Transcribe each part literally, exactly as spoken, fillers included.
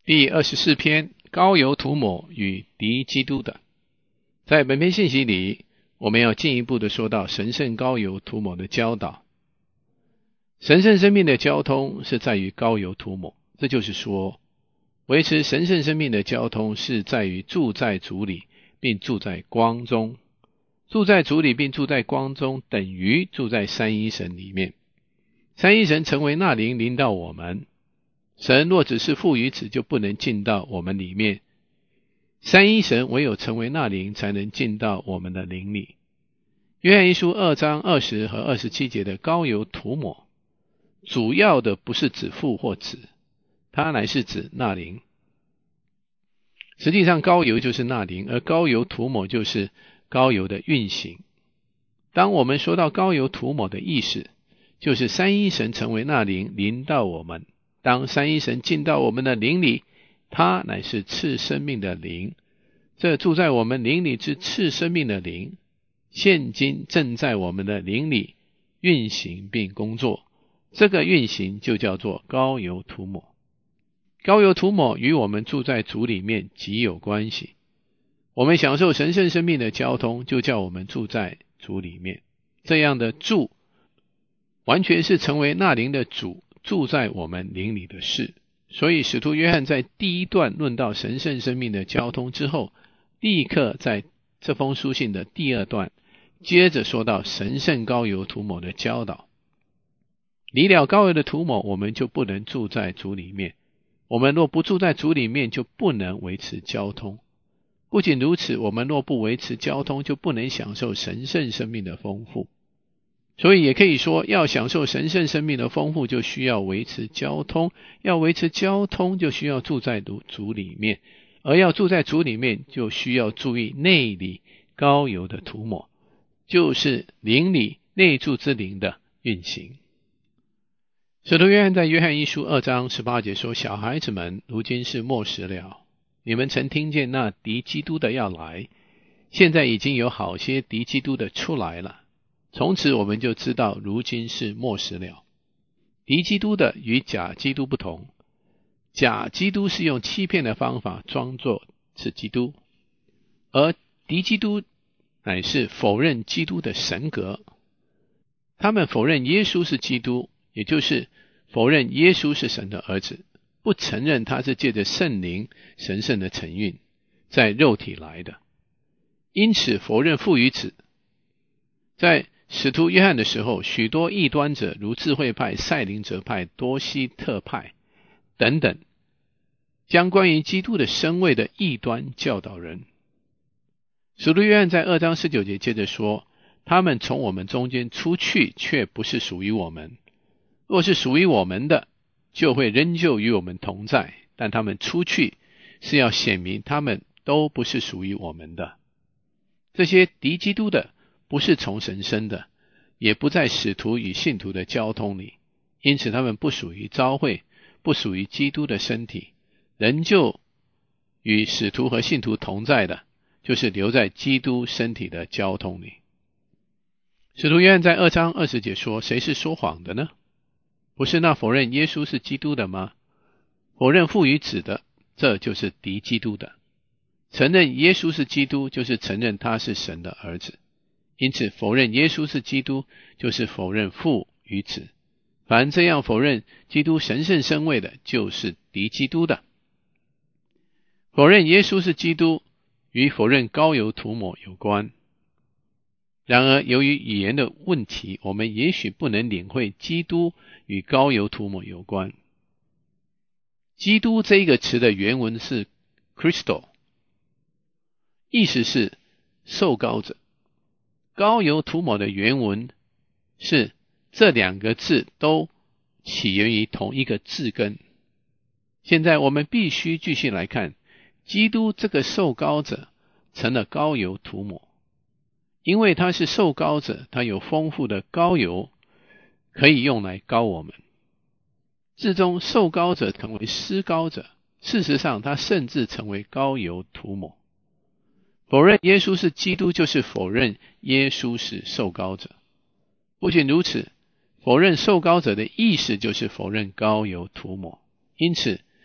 第二十四篇，膏油涂抹与敌基督的。在本篇信息里，我们要进一步的说到神圣膏油涂抹的教导。神圣生命的交通是在于膏油涂抹，这就是说，维持神圣生命的交通是在于住在主里，并住在光中。住在主里并住在光中，等于住在三一神里面。三一神成为那灵临到我们，神若只是父与子，就不能进到我们里面。三一神唯有成为那灵，才能进到我们的灵里。约翰一书二章二十和二十七节的膏油涂抹，主要的不是指父或子，它乃是指那灵。实际上膏油就是那灵，而膏油涂抹就是膏油的运行。当我们说到膏油涂抹的意思，就是三一神成为那灵临到我们。当三一神进到我们的灵里，他乃是赐生命的灵。这住在我们灵里之赐生命的灵，现今正在我们的灵里运行并工作。这个运行就叫做膏油涂抹。膏油涂抹与我们住在主里面极有关系。我们享受神圣生命的交通，就叫我们住在主里面。这样的住，完全是成为那灵的主，住在我们灵里的事。所以使徒约翰在第一段论到神圣生命的交通之后，立刻在这封书信的第二段接着说到神圣膏油涂抹的教导。离了膏油的涂抹，我们就不能住在主里面。我们若不住在主里面，就不能维持交通。不仅如此，我们若不维持交通，就不能享受神圣生命的丰富。所以也可以说，要享受神圣生命的丰富，就需要维持交通。要维持交通，就需要住在主里面。而要住在主里面，就需要注意内里膏油的涂抹，就是灵里内住之灵的运行。使徒约翰在约翰一书二章十八节说：小孩子们，如今是末时了。你们曾听见那敌基督的要来，现在已经有好些敌基督的出来了。从此我们就知道如今是末时了。敌基督的与假基督不同，假基督是用欺骗的方法装作是基督，而敌基督乃是否认基督的神格。他们否认耶稣是基督，也就是否认耶稣是神的儿子，不承认他是借着圣灵神圣的承运在肉体来的，因此否认父与子。在使徒约翰的时候，许多异端者如智慧派、赛林哲派、多希特派等等，将关于基督的身位的异端教导人。使徒约翰在二章十九节接着说：他们从我们中间出去，却不是属于我们。若是属于我们的，就会仍旧与我们同在，但他们出去，是要显明他们都不是属于我们的。这些敌基督的不是从神生的，也不在使徒与信徒的交通里，因此他们不属于召会，不属于基督的身体。仍旧与使徒和信徒同在的，就是留在基督身体的交通里。使徒约翰在二章二十节说：谁是说谎的呢？不是那否认耶稣是基督的吗？否认父与子的，这就是敌基督的。承认耶稣是基督，就是承认他是神的儿子。因此否认耶稣是基督，就是否认父与子。凡这样否认基督神圣身位的，就是敌基督的。否认耶稣是基督与否认膏油涂抹有关。然而由于语言的问题，我们也许不能领会基督与膏油涂抹有关。基督这个词的原文是 Christo， 意思是受膏者。膏油涂抹的原文是这两个字都起源于同一个字根。现在我们必须继续来看，基督这个受膏者成了膏油涂抹。因为他是受膏者，他有丰富的膏油可以用来膏我们。至终受膏者成为施膏者，事实上他甚至成为膏油涂抹。否认耶稣是基督，就是否认耶稣是受膏者。不仅如此，否认受膏者的意思就是否认膏油涂抹。因此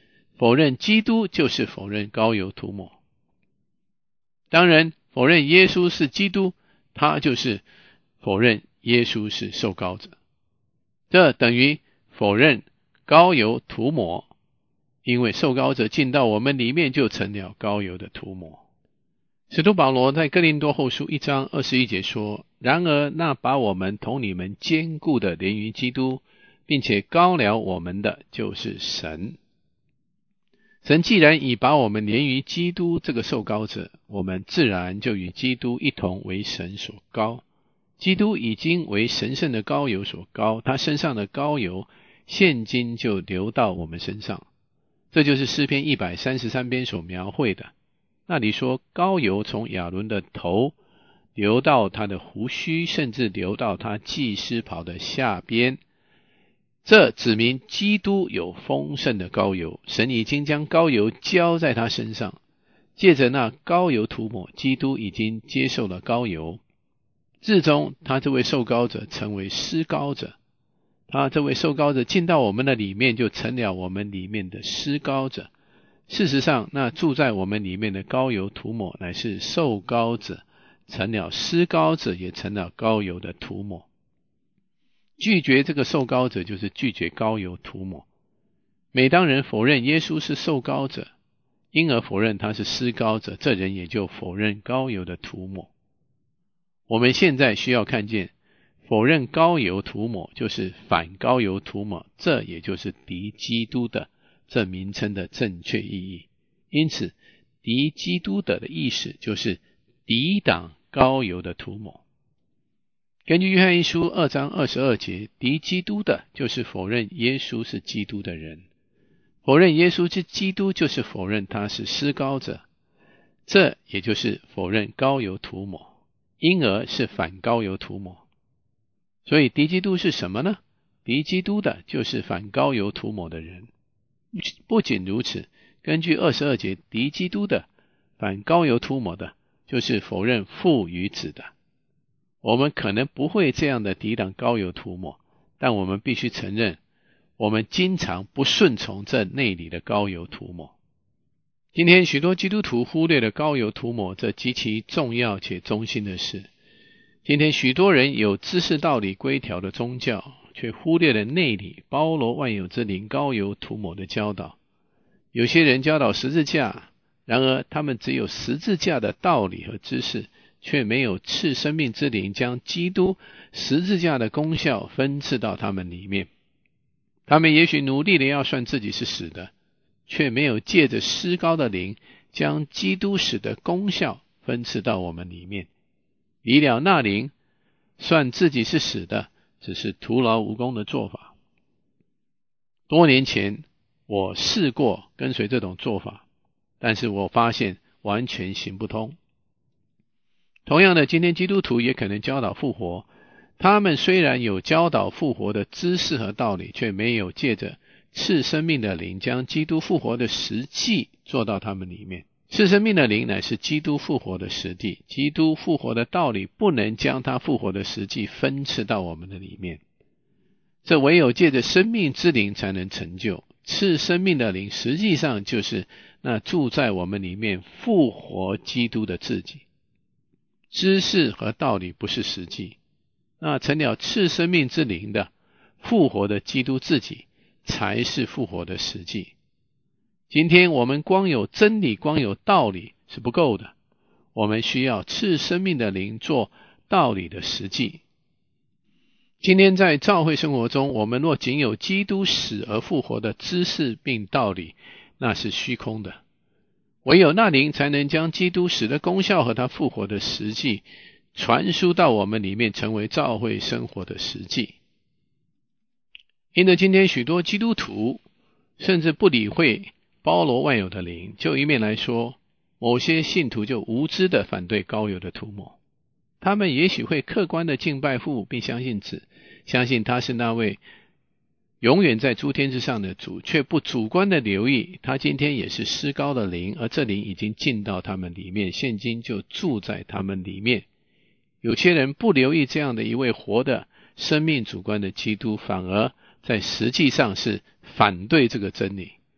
否认基督就是否认膏油涂抹。当然，否认耶稣是基督，他就是否认耶稣是受膏者。这等于否认膏油涂抹，因为受膏者进到我们里面就成了膏油的涂抹。使徒保罗在哥林多后书一章二十一节说，然而那把我们同你们坚固的连于基督，并且膏了我们的就是神。神既然已把我们连于基督这个受膏者，我们自然就与基督一同为神所膏。基督已经为神圣的膏油所膏，他身上的膏油现今就流到我们身上。这就是诗篇一百三十三篇所描绘的。那里说，膏油从亚伦的头流到他的胡须，甚至流到他祭司袍的下边。这指明基督有丰盛的膏油，神已经将膏油浇在他身上，借着那膏油涂抹，基督已经接受了膏油。至终他这位受膏者成为施膏者，他这位受膏者进到我们的里面，就成了我们里面的施膏者。事实上，那住在我们里面的膏油涂抹，乃是受膏者成了施膏者，也成了膏油的涂抹。拒绝这个受膏者，就是拒绝膏油涂抹。每当人否认耶稣是受膏者，因而否认他是施膏者，这人也就否认膏油的涂抹。我们现在需要看见，否认膏油涂抹就是反膏油涂抹，这也就是敌基督的这名称的正确意义。因此，敌基督的的意思就是抵挡膏油的涂抹。根据约翰一书二章二十二节，敌基督的就是否认耶稣是基督的人。否认耶稣是基督，就是否认他是施膏者，这也就是否认膏油涂抹，因而是反膏油涂抹。所以敌基督是什么呢？敌基督的就是反膏油涂抹的人。不仅如此，根据二十二节，敌基督的反膏油涂抹的就是否认父与子的。我们可能不会这样的抵挡膏油涂抹，但我们必须承认，我们经常不顺从这内里的膏油涂抹。今天许多基督徒忽略了膏油涂抹这极其重要且中心的事。今天许多人有知识道理规条的宗教，却忽略了内里包罗万有之灵膏油涂抹的教导。有些人教导十字架，然而他们只有十字架的道理和知识，却没有赐生命之灵将基督十字架的功效分赐到他们里面。他们也许努力的要算自己是死的，却没有借着施膏的灵将基督死的功效分赐到我们里面。离了那灵，算自己是死的，只是徒劳无功的做法。多年前我试过跟随这种做法，但是我发现完全行不通。同样的，今天基督徒也可能教导复活，他们虽然有教导复活的知识和道理，却没有借着赐生命的灵将基督复活的实际做到他们里面。赐生命的灵乃是基督复活的实际，基督复活的道理不能将他复活的实际分赐到我们的里面，这唯有借着生命之灵才能成就。赐生命的灵实际上就是那住在我们里面复活基督的自己。知识和道理不是实际，那成了赐生命之灵的复活的基督自己才是复活的实际。今天我们光有真理，光有道理是不够的，我们需要赐生命的灵做道理的实际。今天在教会生活中，我们若仅有基督死而复活的知识并道理，那是虚空的。唯有那灵才能将基督死的功效和他复活的实际传输到我们里面，成为教会生活的实际。因此今天许多基督徒甚至不理会包罗万有的灵，就一面来说，某些信徒就无知的反对膏油的涂抹。他们也许会客观的敬拜父，并相信子，相信他是那位永远在诸天之上的主，却不主观的留意他今天也是施膏的灵，而这灵已经进到他们里面，现今就住在他们里面。有些人不留意这样的一位活的生命主观的基督，反而在实际上是反对这个真理。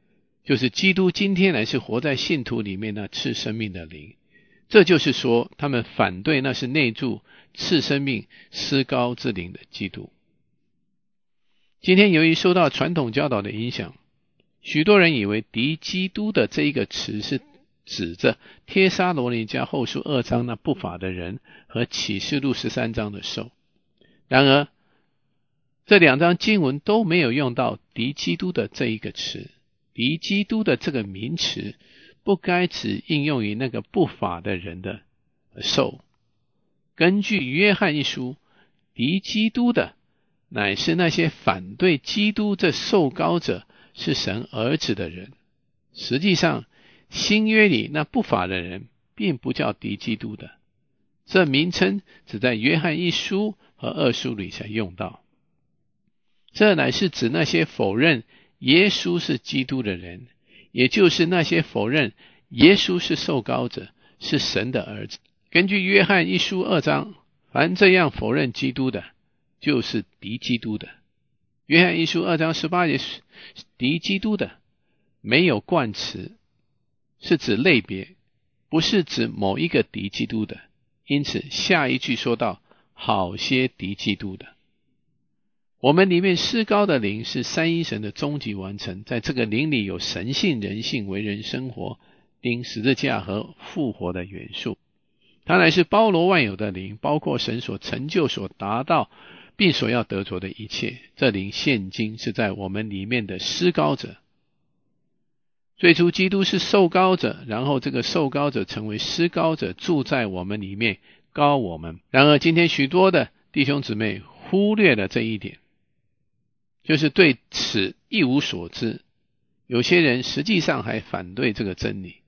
就是基督今天乃是活在信徒里面那赐生命的灵。这就是说，他们反对那是内住赐生命施膏之灵的基督。今天由于受到传统教导的影响，许多人以为敌基督的这一个词是指着帖撒罗尼迦后书二章那不法的人和启示录十三章的兽。然而这两章经文都没有用到敌基督的这一个词。敌基督的这个名词不该只应用于那个不法的人的兽。根据约翰一书，敌基督的乃是那些反对基督这受膏者是神儿子的人。实际上新约里那不法的人并不叫敌基督的，这名称只在约翰一书和二书里才用到。这乃是指那些否认耶稣是基督的人，也就是那些否认耶稣是受膏者，是神的儿子。根据约翰一书二章，凡这样否认基督的，就是敌基督的。约翰一书二章十八节，敌基督的没有冠词，是指类别，不是指某一个敌基督的。因此下一句说到好些敌基督的。我们里面施膏的灵是三一神的终极完成，在这个灵里有神性人性为人生活钉十字架和复活的元素。它乃是包罗万有的灵，包括神所成就所达到并所要得着的一切。这灵现今是在我们里面的施膏者。最初基督是受膏者，然后这个受膏者成为施膏者，住在我们里面膏我们。然而今天许多的弟兄姊妹忽略了这一点，就是对此一无所知。有些人实际上还反对这个真理。